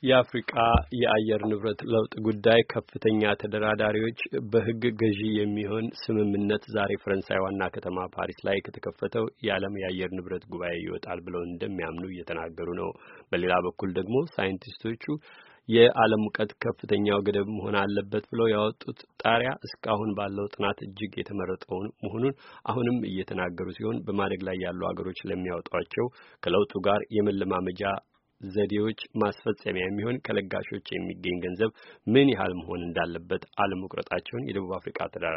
የአፍሪካ የአየር ንብረት ለውጥ ጉዳይ ከፍተኛ ተደራዳሪዎች በሕግ ገዢ የሚሆን ስምምነት ዛሬ ፈረንሳይ ዋና ከተማ ፓሪስ ላይ ከተከፈተው የዓለም የአየር ንብረት ጉባኤ ይወጣል ብለው እንደሚያምኑ እየተናገሩ ነው። በሌላ በኩል ደግሞ ሳይንቲስቶቹ የዓለም ሙቀት ከፍተኛው ገደብ መሆን አለበት ብለው ያወጡት ጣሪያ እስካሁን ባለው ጥናት እጅግ የተመረጠውን መሆኑን አሁንም እየተናገሩ ሲሆን በማደግ ላይ ያሉ ሀገሮች ለሚያወጧቸው ከለውጡ ጋር የመለማመጃ ዘዴዎች ማስፈጸሚያ የሚሆን ከለጋሾች የሚገኝ ገንዘብ ምን ያህል መሆን እንዳለበት አለመቁረጣቸውን የደቡብ አፍሪካ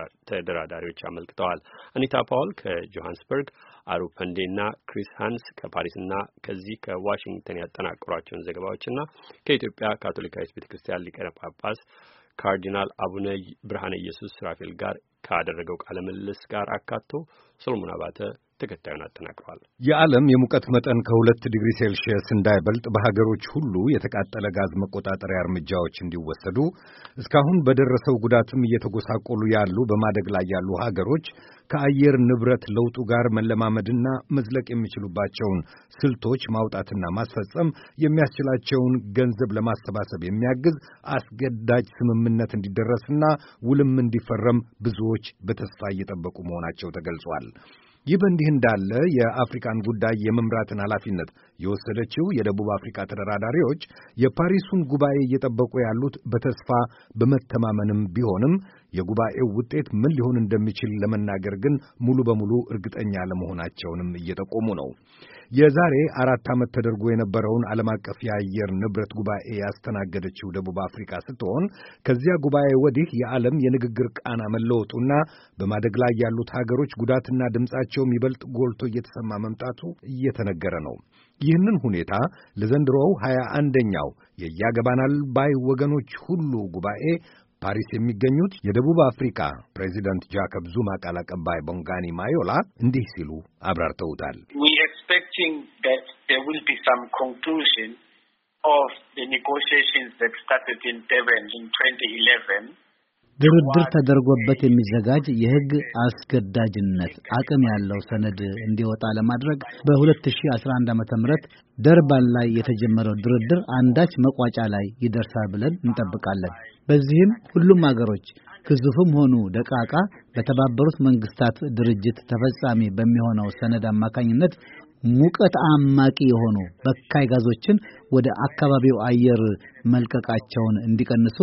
ተደራዳሪዎች አመልክተዋል። አኒታ ፓውል ከጆሃንስበርግ፣ አሩ ፐንዴና ክሪስ ሃንስ ከፓሪስና ከዚህ ከዋሽንግተን ያጠናቀሯቸውን ዘገባዎችና ከኢትዮጵያ ካቶሊካዊት ቤተክርስቲያን ሊቀ ጳጳስ ካርዲናል አቡነ ብርሃነ ኢየሱስ ሱራፌል ጋር ካደረገው ቃለ ምልልስ ጋር አካቶ ሰሎሞን አባተ ተከታዩን አጠናቅሯል። የዓለም የሙቀት መጠን ከ2 ዲግሪ ሴልሺየስ እንዳይበልጥ በሀገሮች ሁሉ የተቃጠለ ጋዝ መቆጣጠሪያ እርምጃዎች እንዲወሰዱ እስካሁን በደረሰው ጉዳትም እየተጎሳቆሉ ያሉ በማደግ ላይ ያሉ ሀገሮች ከአየር ንብረት ለውጡ ጋር መለማመድና መዝለቅ የሚችሉባቸውን ስልቶች ማውጣትና ማስፈጸም የሚያስችላቸውን ገንዘብ ለማሰባሰብ የሚያግዝ አስገዳጅ ስምምነት እንዲደረስና ውልም እንዲፈረም ብዙዎች በተስፋ እየጠበቁ መሆናቸው ተገልጿል። ይህ በእንዲህ እንዳለ የአፍሪካን ጉዳይ የመምራትን ኃላፊነት የወሰደችው የደቡብ አፍሪካ ተደራዳሪዎች የፓሪሱን ጉባኤ እየጠበቁ ያሉት በተስፋ በመተማመንም ቢሆንም የጉባኤው ውጤት ምን ሊሆን እንደሚችል ለመናገር ግን ሙሉ በሙሉ እርግጠኛ ለመሆናቸውንም እየጠቆሙ ነው። የዛሬ 4 ዓመት ተደርጎ የነበረውን ዓለም አቀፍ የአየር ንብረት ጉባኤ ያስተናገደችው ደቡብ አፍሪካ ስትሆን ከዚያ ጉባኤ ወዲህ የዓለም የንግግር ቃና መለወጡና በማደግ ላይ ያሉት ሀገሮች ጉዳትና ድምጻቸውም ይበልጥ ጎልቶ እየተሰማ መምጣቱ እየተነገረ ነው። ይህንን ሁኔታ ለዘንድሮው 21ኛው የያገባናል ባይ ወገኖች ሁሉ ጉባኤ ፓሪስ የሚገኙት የደቡብ አፍሪካ ፕሬዚዳንት ጃኮብ ዙማ ቃል አቀባይ ቦንጋኒ ማዮላ እንዲህ ሲሉ አብራርተውታል። that there will be some conclusion of the negotiations that started in Durban in 2011. ድርድር ተደርጎበት የሚዘጋጅ የሕግ አስገዳጅነት አቅም ያለው ሰነድ እንዲወጣ ለማድረግ በ2011 ዓ.ም ደርባን ላይ የተጀመረው ድርድር አንዳች መቋጫ ላይ ይደርሳል ብለን እንጠብቃለን። በዚህም ሁሉም አገሮች ግዙፍም ሆኑ ደቃቃ በተባበሩት መንግስታት ድርጅት ተፈጻሚ በሚሆነው ሰነድ አማካኝነት ሙቀት አማቂ የሆኑ በካይ ጋዞችን ወደ አካባቢው አየር መልቀቃቸውን እንዲቀንሱ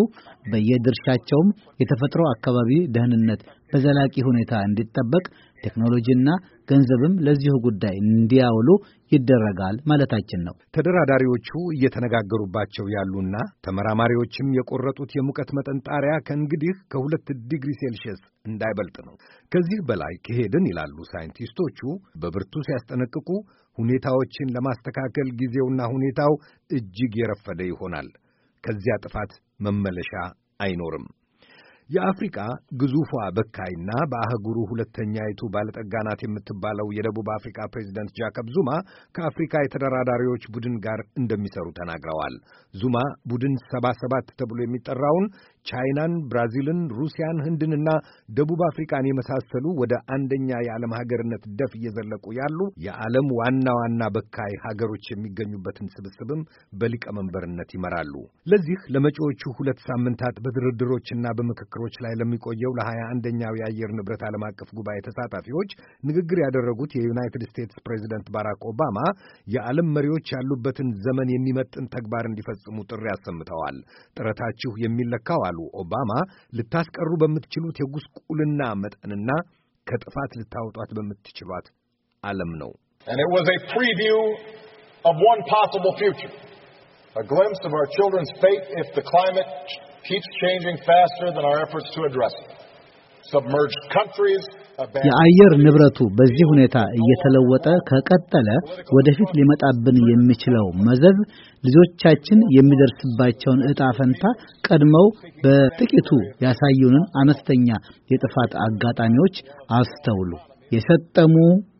በየድርሻቸውም የተፈጥሮ አካባቢ ደህንነት በዘላቂ ሁኔታ እንዲጠበቅ ቴክኖሎጂና ገንዘብም ለዚሁ ጉዳይ እንዲያውሉ ይደረጋል ማለታችን ነው። ተደራዳሪዎቹ እየተነጋገሩባቸው ያሉና ተመራማሪዎችም የቆረጡት የሙቀት መጠን ጣሪያ ከእንግዲህ ከ2 ዲግሪ ሴልሺየስ እንዳይበልጥ ነው። ከዚህ በላይ ከሄድን ይላሉ ሳይንቲስቶቹ በብርቱ ሲያስጠነቅቁ ሁኔታዎችን ለማስተካከል ጊዜውና ሁኔታው እጅግ የረፈደ ይሆናል። ከዚያ ጥፋት መመለሻ አይኖርም። የአፍሪካ ግዙፏ በካይና በአህጉሩ ሁለተኛይቱ ባለጠጋ ናት የምትባለው የደቡብ አፍሪካ ፕሬዚዳንት ጃኮብ ዙማ ከአፍሪካ የተደራዳሪዎች ቡድን ጋር እንደሚሰሩ ተናግረዋል። ዙማ ቡድን 77 ተብሎ የሚጠራውን ቻይናን፣ ብራዚልን፣ ሩሲያን፣ ህንድንና ደቡብ አፍሪካን የመሳሰሉ ወደ አንደኛ የዓለም ሀገርነት ደፍ እየዘለቁ ያሉ የዓለም ዋና ዋና በካይ ሀገሮች የሚገኙበትን ስብስብም በሊቀመንበርነት ይመራሉ። ለዚህ ለመጪዎቹ 2 ሳምንታት በድርድሮችና በምክክሮች ላይ ለሚቆየው ለ21ኛው የአየር ንብረት ዓለም አቀፍ ጉባኤ ተሳታፊዎች ንግግር ያደረጉት የዩናይትድ ስቴትስ ፕሬዚደንት ባራክ ኦባማ የዓለም መሪዎች ያሉበትን ዘመን የሚመጥን ተግባር እንዲፈጽሙ ጥሪ አሰምተዋል። ጥረታችሁ የሚለካው አሉ ኦባማ ልታስቀሩ በምትችሉት የጉስቁልና መጠንና ከጥፋት ልታወጧት በምትችሏት ዓለም ነው። And it was a preview of one possible future, a glimpse of our children's fate if the climate keeps changing faster than our efforts to address it. Submerged countries, የአየር ንብረቱ በዚህ ሁኔታ እየተለወጠ ከቀጠለ ወደፊት ሊመጣብን የሚችለው መዘዝ ልጆቻችን የሚደርስባቸውን ዕጣ ፈንታ ቀድመው በጥቂቱ ያሳዩንን አነስተኛ የጥፋት አጋጣሚዎች አስተውሉ። የሰጠሙ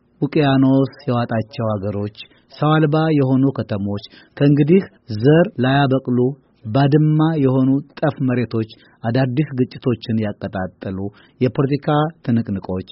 ውቅያኖስ የዋጣቸው አገሮች፣ ሰው አልባ የሆኑ ከተሞች፣ ከእንግዲህ ዘር ላያበቅሉ ባድማ የሆኑ ጠፍ መሬቶች፣ አዳዲስ ግጭቶችን ያቀጣጠሉ የፖለቲካ ትንቅንቆች፣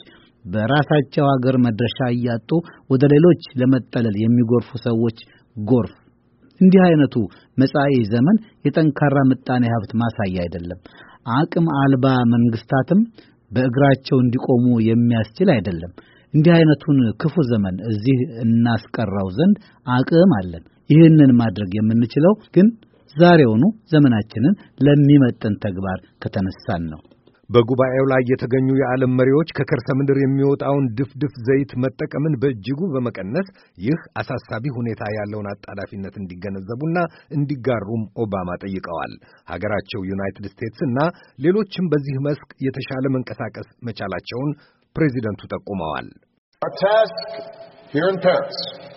በራሳቸው ሀገር መድረሻ ያጡ ወደ ሌሎች ለመጠለል የሚጎርፉ ሰዎች ጎርፍ፣ እንዲህ አይነቱ መጻኢ ዘመን የጠንካራ ምጣኔ ሀብት ማሳያ አይደለም። አቅም አልባ መንግስታትም በእግራቸው እንዲቆሙ የሚያስችል አይደለም። እንዲህ አይነቱን ክፉ ዘመን እዚህ እናስቀራው ዘንድ አቅም አለን። ይህንን ማድረግ የምንችለው ግን ዛሬውኑ ዘመናችንን ለሚመጥን ተግባር ከተነሳን ነው። በጉባኤው ላይ የተገኙ የዓለም መሪዎች ከከርሰ ምድር የሚወጣውን ድፍድፍ ዘይት መጠቀምን በእጅጉ በመቀነስ ይህ አሳሳቢ ሁኔታ ያለውን አጣዳፊነት እንዲገነዘቡና እንዲጋሩም ኦባማ ጠይቀዋል። ሀገራቸው ዩናይትድ ስቴትስ እና ሌሎችም በዚህ መስክ የተሻለ መንቀሳቀስ መቻላቸውን ፕሬዚደንቱ ጠቁመዋል። Our task here in Paris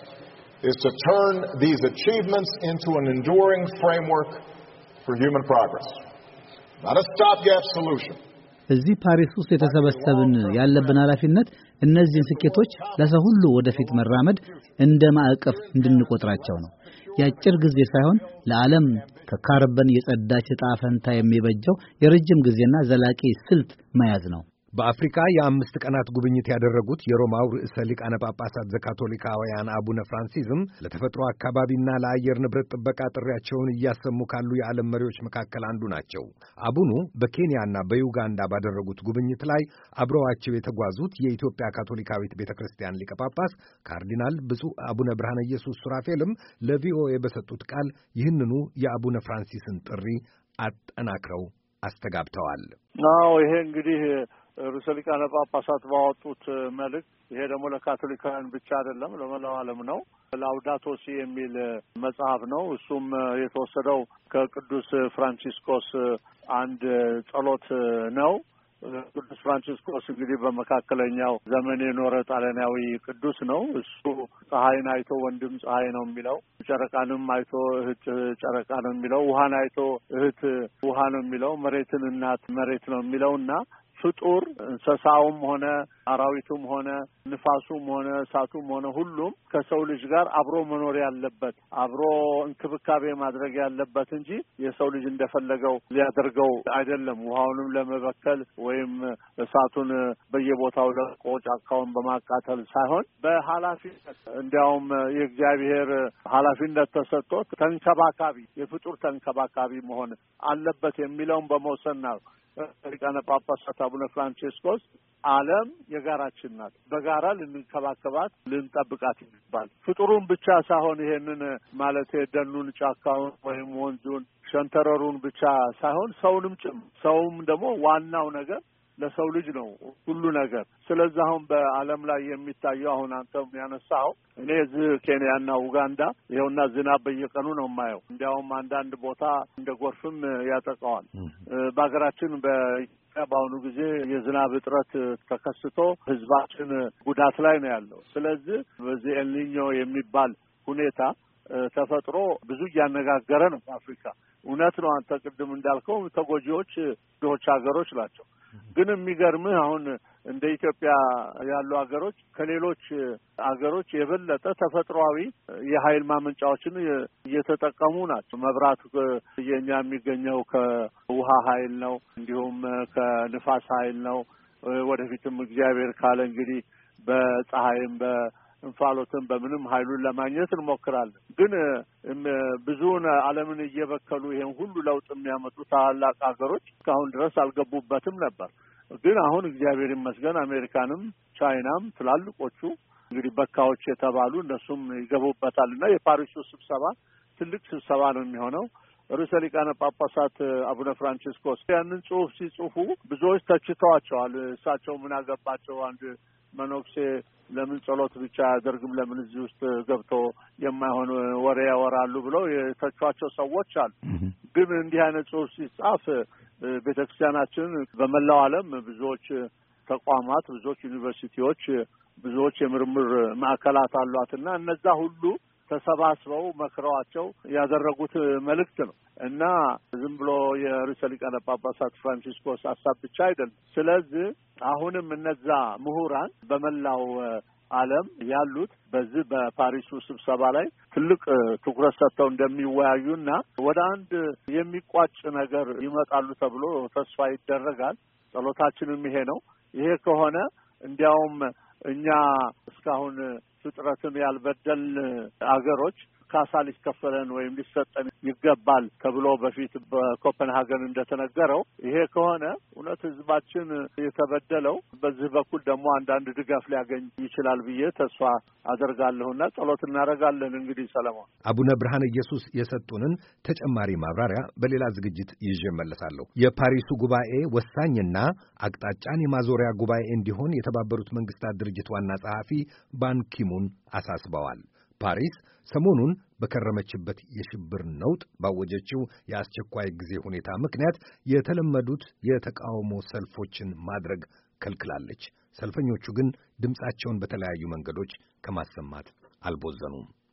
is to turn these achievements into an enduring framework for human progress, not a stopgap solution. እዚህ ፓሪስ ውስጥ የተሰበሰብን ያለብን ኃላፊነት እነዚህን ስኬቶች ለሰው ሁሉ ወደፊት መራመድ እንደ ማዕቀፍ እንድንቆጥራቸው ነው። የአጭር ጊዜ ሳይሆን ለዓለም ከካርበን የጸዳች ዕጣ ፈንታ የሚበጀው የረጅም ጊዜና ዘላቂ ስልት መያዝ ነው። በአፍሪካ የ5 ቀናት ጉብኝት ያደረጉት የሮማው ርዕሰ ሊቃነ ጳጳሳት ዘካቶሊካውያን አቡነ ፍራንሲስም ለተፈጥሮ አካባቢና ለአየር ንብረት ጥበቃ ጥሪያቸውን እያሰሙ ካሉ የዓለም መሪዎች መካከል አንዱ ናቸው። አቡኑ በኬንያና በዩጋንዳ ባደረጉት ጉብኝት ላይ አብረዋቸው የተጓዙት የኢትዮጵያ ካቶሊካዊት ቤተክርስቲያን ሊቀ ጳጳስ ካርዲናል ብፁዕ አቡነ ብርሃነ ኢየሱስ ሱራፌልም ለቪኦኤ በሰጡት ቃል ይህንኑ የአቡነ ፍራንሲስን ጥሪ አጠናክረው አስተጋብተዋል። ይሄ እንግዲህ ርዕሰ ሊቃነ ጳጳሳት ባወጡት መልእክት ይሄ ደግሞ ለካቶሊካውያን ብቻ አይደለም ለመላው ዓለም ነው። ላውዳቶ ሲ የሚል መጽሐፍ ነው። እሱም የተወሰደው ከቅዱስ ፍራንቺስኮስ አንድ ጸሎት ነው። ቅዱስ ፍራንቺስኮስ እንግዲህ በመካከለኛው ዘመን የኖረ ጣሊያናዊ ቅዱስ ነው። እሱ ፀሐይን አይቶ ወንድም ፀሐይ ነው የሚለው፣ ጨረቃንም አይቶ እህት ጨረቃ ነው የሚለው፣ ውሃን አይቶ እህት ውሃ ነው የሚለው፣ መሬትን እናት መሬት ነው የሚለውና ፍጡር እንስሳውም ሆነ አራዊቱም ሆነ ንፋሱም ሆነ እሳቱም ሆነ ሁሉም ከሰው ልጅ ጋር አብሮ መኖር ያለበት አብሮ እንክብካቤ ማድረግ ያለበት እንጂ የሰው ልጅ እንደፈለገው ሊያደርገው አይደለም። ውሃውንም ለመበከል ወይም እሳቱን በየቦታው ለቆ ጫካውን በማቃጠል ሳይሆን በኃላፊነት እንዲያውም የእግዚአብሔር ኃላፊነት ተሰጥቶት ተንከባካቢ የፍጡር ተንከባካቢ መሆን አለበት የሚለውን በመውሰድ ነው ሊቃነ ጳጳሳት አቡነ ፍራንቺስኮስ ዓለም የጋራችን ናት፣ በጋራ ልንከባከባት ልንጠብቃት ይባል። ፍጡሩን ብቻ ሳይሆን ይሄንን ማለት ደኑን፣ ጫካውን ወይም ወንዙን፣ ሸንተረሩን ብቻ ሳይሆን ሰውንም ጭምር። ሰውም ደግሞ ዋናው ነገር ለሰው ልጅ ነው ሁሉ ነገር። ስለዚህ አሁን በዓለም ላይ የሚታየው አሁን አንተም ያነሳው እኔ እዚህ ኬንያና ኡጋንዳ ይኸውና ዝናብ በየቀኑ ነው የማየው። እንዲያውም አንዳንድ ቦታ እንደ ጎርፍም ያጠቃዋል። በሀገራችን በአሁኑ ጊዜ የዝናብ እጥረት ተከስቶ ህዝባችን ጉዳት ላይ ነው ያለው። ስለዚህ በዚህ ኤልኒኞ የሚባል ሁኔታ ተፈጥሮ ብዙ እያነጋገረ ነው በአፍሪካ። እውነት ነው አንተ ቅድም እንዳልከው ተጎጂዎች ድሆች ሀገሮች ናቸው። ግን የሚገርምህ አሁን እንደ ኢትዮጵያ ያሉ ሀገሮች ከሌሎች ሀገሮች የበለጠ ተፈጥሯዊ የኃይል ማመንጫዎችን እየተጠቀሙ ናቸው። መብራት የኛ የሚገኘው ከውሃ ኃይል ነው፣ እንዲሁም ከንፋስ ኃይል ነው። ወደፊትም እግዚአብሔር ካለ እንግዲህ በፀሐይም እንፋሎትን በምንም ኃይሉን ለማግኘት እንሞክራለን። ግን ብዙውን ዓለምን እየበከሉ ይሄን ሁሉ ለውጥ የሚያመጡ ታላላቅ ሀገሮች እስካሁን ድረስ አልገቡበትም ነበር። ግን አሁን እግዚአብሔር ይመስገን አሜሪካንም ቻይናም ትላልቆቹ እንግዲህ በካዎች የተባሉ እነሱም ይገቡበታልና የፓሪሱ ስብሰባ ትልቅ ስብሰባ ነው የሚሆነው። ርዕሰ ሊቃነ ጳጳሳት አቡነ ፍራንቺስኮስ ያንን ጽሑፍ ሲጽፉ ብዙዎች ተችተዋቸዋል። እሳቸው ምን አገባቸው አንድ መኖክሴ ለምን ጸሎት ብቻ ያደርግም ለምን እዚህ ውስጥ ገብቶ የማይሆን ወሬ ያወራሉ ብለው የተቿቸው ሰዎች አሉ። ግን እንዲህ አይነት ጽሑፍ ሲጻፍ ቤተክርስቲያናችን በመላው ዓለም ብዙዎች ተቋማት፣ ብዙዎች ዩኒቨርሲቲዎች፣ ብዙዎች የምርምር ማዕከላት አሏትና እነዛ ሁሉ ተሰባስበው መክረዋቸው ያደረጉት መልእክት ነው እና ዝም ብሎ የርዕሰ ሊቃነ ጳጳሳት ፍራንቺስኮስ ሀሳብ ብቻ አይደለም። ስለዚህ አሁንም እነዛ ምሁራን በመላው ዓለም ያሉት በዚህ በፓሪሱ ስብሰባ ላይ ትልቅ ትኩረት ሰጥተው እንደሚወያዩና ወደ አንድ የሚቋጭ ነገር ይመጣሉ ተብሎ ተስፋ ይደረጋል። ጸሎታችንም ይሄ ነው። ይሄ ከሆነ እንዲያውም እኛ እስካሁን ፍጥረትን ያልበደል አገሮች ካሳ ሊከፈለን ወይም ሊሰጠን ይገባል ተብሎ በፊት በኮፐንሃገን እንደተነገረው ይሄ ከሆነ እውነት ህዝባችን የተበደለው በዚህ በኩል ደግሞ አንዳንድ ድጋፍ ሊያገኝ ይችላል ብዬ ተስፋ አደርጋለሁና ጸሎት እናደርጋለን። እንግዲህ ሰለሞን አቡነ ብርሃነ ኢየሱስ የሰጡንን ተጨማሪ ማብራሪያ በሌላ ዝግጅት ይዤ እመለሳለሁ። የፓሪሱ ጉባኤ ወሳኝና አቅጣጫን የማዞሪያ ጉባኤ እንዲሆን የተባበሩት መንግስታት ድርጅት ዋና ጸሐፊ ባንኪሙን አሳስበዋል። ፓሪስ ሰሞኑን በከረመችበት የሽብር ነውጥ ባወጀችው የአስቸኳይ ጊዜ ሁኔታ ምክንያት የተለመዱት የተቃውሞ ሰልፎችን ማድረግ ከልክላለች። ሰልፈኞቹ ግን ድምፃቸውን በተለያዩ መንገዶች ከማሰማት አልቦዘኑም።